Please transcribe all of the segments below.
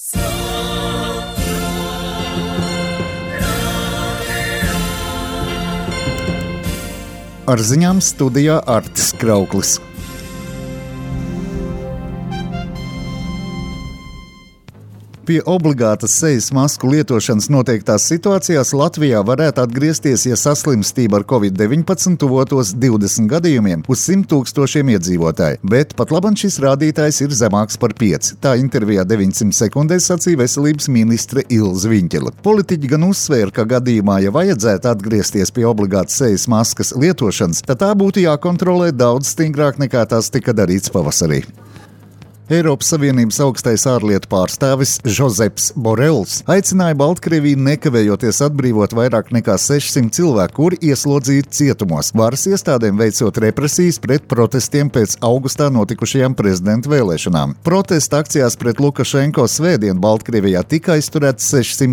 Ar ziņām studijā Artis Krauklis. Pie obligātas sejas masku lietošanas noteiktās situācijās Latvijā varētu atgriezties, ja saslimstība ar Covid-19 tuvotos 20 gadījumiem uz 100 000 iedzīvotāju, bet pat labam šis rādītājs ir zemāks par 5. Tā intervijā 900 sekundēs sacīja veselības ministre Ilze Viņķele. Politiķi gan uzsvēra, ka gadījumā, ja vajadzētu atgriezties pie obligātas sejas maskas lietošanas, tad tā būtu jākontrolē daudz stingrāk nekā tas tika darīts pavasarī. Eiropas Savienības augstais ārlietu pārstāvis Žozeps Borels aicināja Baltkrieviju nekavējoties atbrīvot vairāk nekā 600 cilvēku, kuri ieslodzīti cietumos, varas iestādēm veicot represijas pret protestiem pēc augustā notikušajām prezidenta vēlēšanām. Protesta akcijās pret Lukašenko svētdien Baltkrievijā tika aizturēti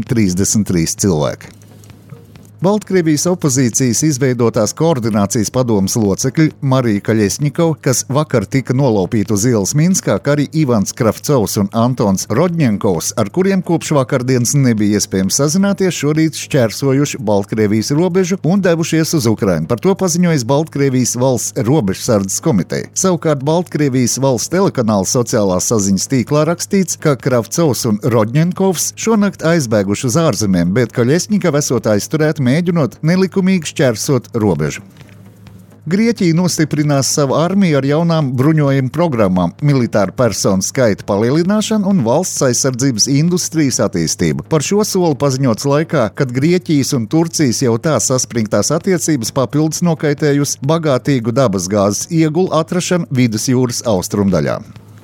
633 cilvēki. Baltkrievijas opozīcijas izveidotās koordinācijas padomes locekļi Marija Kaļesņikova, kas vakar tika nolaupīta uz ielas Minskā, kā arī Ivans Kravcovs un Antons Rodņenkovs, ar kuriem kopš vakardienas nebija iespējams sazināties, šorīt šķērsojuši Baltkrievijas robežu un devušies uz Ukrainu. Par to paziņojas Baltkrievijas valsts robežsardzes komiteja. Savukārt Baltkrievijas valsts telekanāla sociālās saziņas tīklā rakstīts, ka Kravcovs un Rodņenkovs šonakt aizbēguši uz ārzemēm, bet Kaļesņikova esot aizturēta mēģinot nelikumīgi šķērsot robežu. Grieķija nostiprinās savu armiju ar jaunām bruņojuma programmām, militāru personu skaita palielināšanu un valsts aizsardzības industrijas attīstību. Par šo soli paziņots laikā, kad Grieķijas un Turcijas jau tā saspringtās attiecības papildus nokaitējusi bagātīgu dabasgāzes iegulu atrašanu vidusjūras austrumdaļā.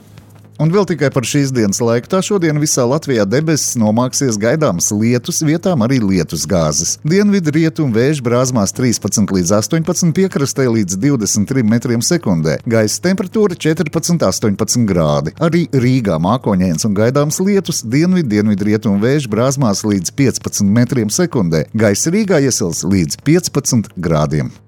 Un vēl tikai par šīs dienas laiku. Tā šodien visā Latvijā debesis nomāksies, gaidāmas lietus, vietām arī lietus gāzes. Dienvidu rietumu vēju brāzmās 13 līdz 18, piekrastē līdz 23 metriem sekundē. Gaisa temperatūra 14–18 grādi. Arī Rīgā mākoņains un gaidāms lietus, dienvidu rietumu vēju brāzmās līdz 15 metriem sekundē. Gaisa Rīgā iesils līdz 15 grādiem.